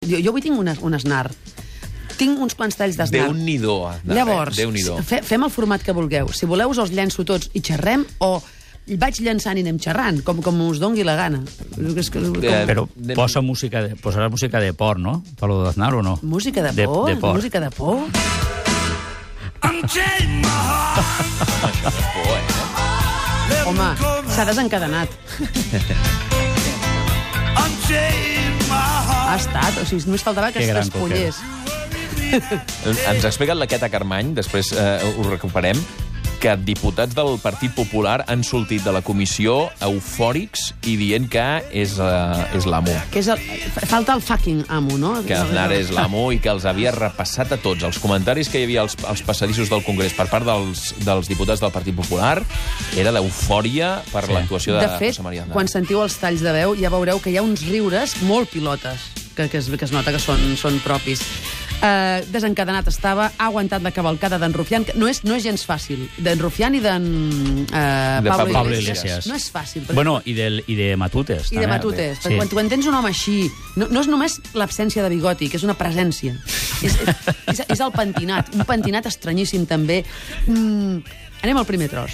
Jo avui tinc un Aznar. Tinc uns quants talls d'Aznar. Déu-n'hi-do, Aznar. Llavors, Déu-n'hi-do. fem el format que vulgueu. Si voleu, us els llenço tots i xerrem, o vaig llançant i anem xerrant, com us dongui la gana. Però posarà música de por, no? Per lo d'Aznar o no? Música de por? Música de por? Home, s'ha desencadenat. Ha estat, o sigui, només faltava que es despullés. Ens ha explicat la Queta Carmany, després ho recuperem, que diputats del Partit Popular han sortit de la comissió eufòrics i dient que és l'amo. Falta el fucking amo, no? Que Aznar és l'amo i que els havia repassat a tots. Els comentaris que hi havia als passadissos del Congrés per part dels diputats del Partit Popular era d'eufòria per l'actuació de José María Aznar. Quan sentiu els talls de veu ja veureu que hi ha uns riures molt pilotes que es nota que són propis. Desencadenat estava, ha aguantat la cavalcada d'en Rufián, que no és gens fàcil, d'en Rufián i d'en Pablo Iglesias. No és fàcil. Bueno, i de Matutes. I de Matutes. Quan tens un home així, no és només l'absència de bigoti, que és una presència. És el pentinat, un pentinat estranyíssim també. Anem al primer tros.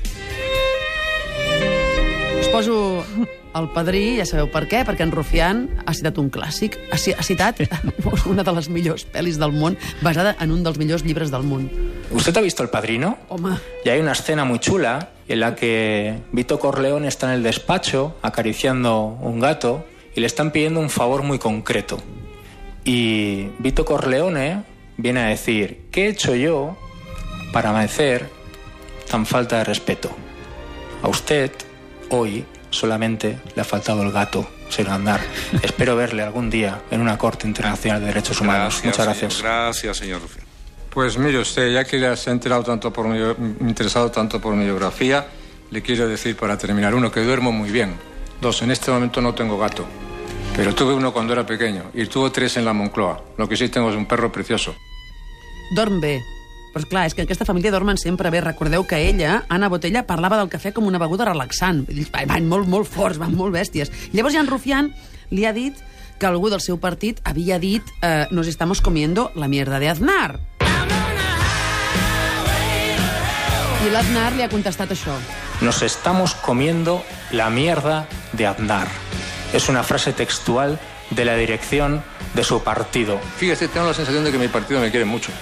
Us poso el Padrí, ja sabeu per què, perquè en Rufián ha citat un clàssic, ha citat una de les millors pel·lis del món, basada en un dels millors llibres del món. ¿Usted ha visto El Padrino? Home. Y hay una escena muy chula en la que Vito Corleone está en el despacho acariciando un gato y le están pidiendo un favor muy concreto. Y Vito Corleone viene a decir, ¿qué he hecho yo para merecer tan falta de respeto? A usted, hoy, solamente le ha faltado el gato, señor Aznar. Espero verle algún día en una Corte Internacional de Derechos Humanos. Muchas gracias. Gracias, señor Rufián. Pues mire usted, ya que se ha interesado tanto por mi biografía, le quiero decir para terminar, uno, que duermo muy bien. Dos, en este momento no tengo gato, pero tuve uno cuando era pequeño y tuve 3 en la Moncloa. Lo que sí tengo es un perro precioso. Dorm bé. Però clar, és que aquesta família dormen sempre bé. Recordeu que ella, Anna Botella, parlava del cafè com una beguda relaxant. Van molt forts, van molt bèsties. Llavors, en Rufián li ha dit que algú del seu partit havia dit nos estamos comiendo la mierda de Aznar. I l'Aznar li ha contestat això. Nos estamos comiendo la mierda de Aznar. Es una frase textual de la dirección de su partido. Fíjese, tengo la sensación de que mi partido me quiere mucho.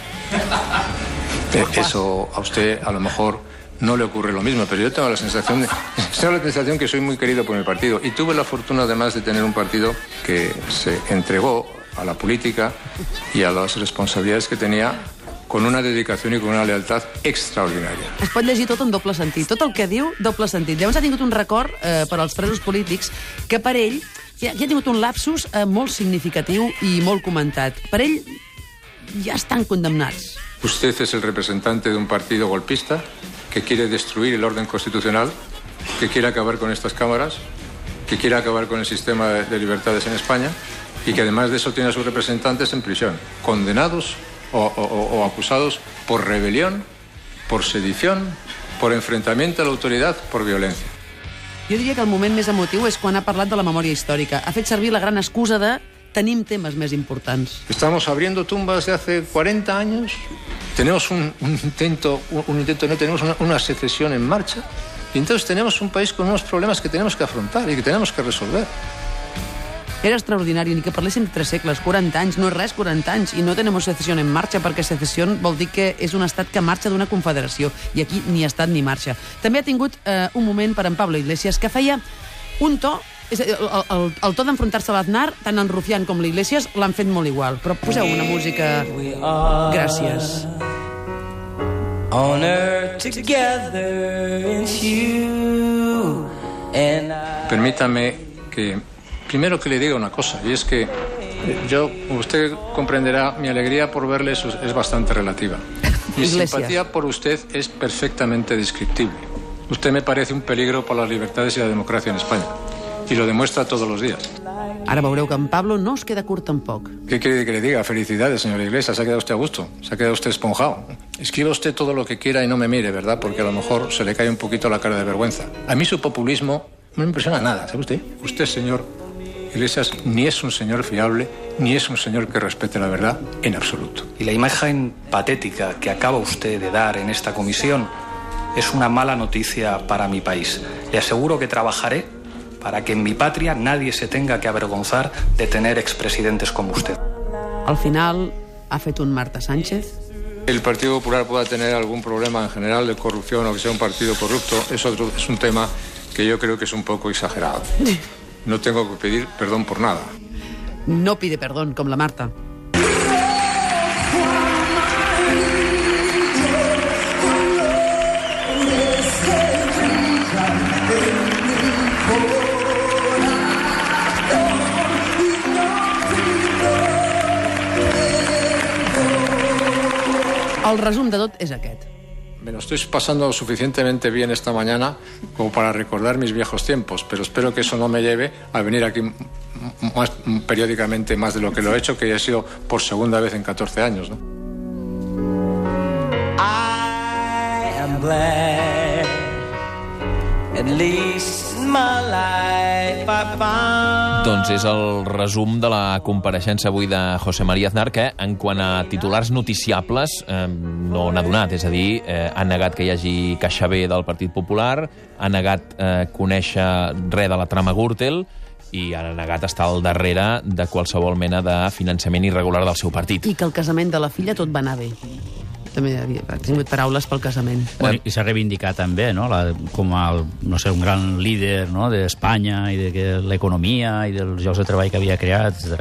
Eso a usted a lo mejor no le ocurre lo mismo, pero yo tengo la sensación que soy muy querido por mi partido y tuve la fortuna además de tener un partido que se entregó a la política y a las responsabilidades que tenía con una dedicació i con una lealtat extraordinària. Es pot llegir tot en doble sentit. Tot el que diu, doble sentit. Llavors ha tingut un record per als presos polítics que per ell ja ha tingut un lapsus molt significatiu i molt comentat. Per ell ja estan condemnats. Usted es el representante de un partido golpista que quiere destruir el orden constitucional, que quiere acabar con estas cámaras, que quiere acabar con el sistema de libertades en España y que además de eso tiene a sus representantes en prisión, condenados o acusados por rebelión, por sedición, por enfrentamiento a la autoridad, por violencia. Jo diria que el moment més emotiu és quan ha parlat de la memòria històrica. Ha fet servir la gran excusa de tenim temes més importants. Estamos abriendo tumbas de hace 40 años. Tenemos un intento, no tenemos una secesión en marcha. Y entonces tenemos un país con unos problemas que tenemos que afrontar y que tenemos que resolver. Era extraordinari, ni que parléssim de 3 segles, 40 anys, no és res, 40 anys, i no tenemos secesión en marcha, perquè secesión vol dir que és un estat que marxa d'una confederació, i aquí ni estat ni marxa. També ha tingut un moment per en Pablo Iglesias que feia un to, el to d'enfrontar-se a l'Aznar, tant en Rufián com l'Iglesias l'han fet molt igual, però poseu una música... Gràcies. Permítame que... Primero que le diga una cosa, y es que usted comprenderá, mi alegría por verle es bastante relativa. Mi simpatía por usted es perfectamente descriptible. Usted me parece un peligro para las libertades y la democracia en España, y lo demuestra todos los días. Ara veureu que en Pablo no es queda curt tampoc. ¿Qué quiere que le diga? Felicidades, señor Iglesias, se ha quedado usted a gusto, se ha quedado usted esponjado. Escriba usted todo lo que quiera y no me mire, ¿verdad? Porque a lo mejor se le cae un poquito la cara de vergüenza. A mí su populismo no me impresiona nada, ¿sabe usted? Usted, señor Iglesias ni es un señor fiable, ni es un señor que respete la verdad en absoluto. Y la imagen patética que acaba usted de dar en esta comisión es una mala noticia para mi país. Le aseguro que trabajaré para que en mi patria nadie se tenga que avergonzar de tener expresidentes como usted. Al final ha fet un Marta Sánchez. El Partido Popular pueda tener algún problema en general de corrupción o que sea un partido corrupto es un tema que yo creo que es un poco exagerado. No tengo que pedir perdón por nada. No pide perdón, com la Marta. El resum de tot és aquest. Me lo estoy pasando suficientemente bien esta mañana como para recordar mis viejos tiempos, pero espero que eso no me lleve a venir aquí periódicamente más de lo que lo he hecho, que ya ha sido por segunda vez en 14 años, ¿no? I am glad, at least in my life I found... Doncs és el resum de la compareixença avui de José María Aznar, que en quant a titulars noticiables no n'ha donat. És a dir, ha negat que hi hagi caixa B del Partit Popular, ha negat conèixer res de la trama Gürtel i ha negat estar al darrere de qualsevol mena de finançament irregular del seu partit. I que el casament de la filla tot va anar bé. També ha tingut paraules pel casament. Bueno, i s'ha reivindicat també, no? Com un gran líder, no? d'Espanya i de l'economia i dels llocs de treball que havia creat, etc.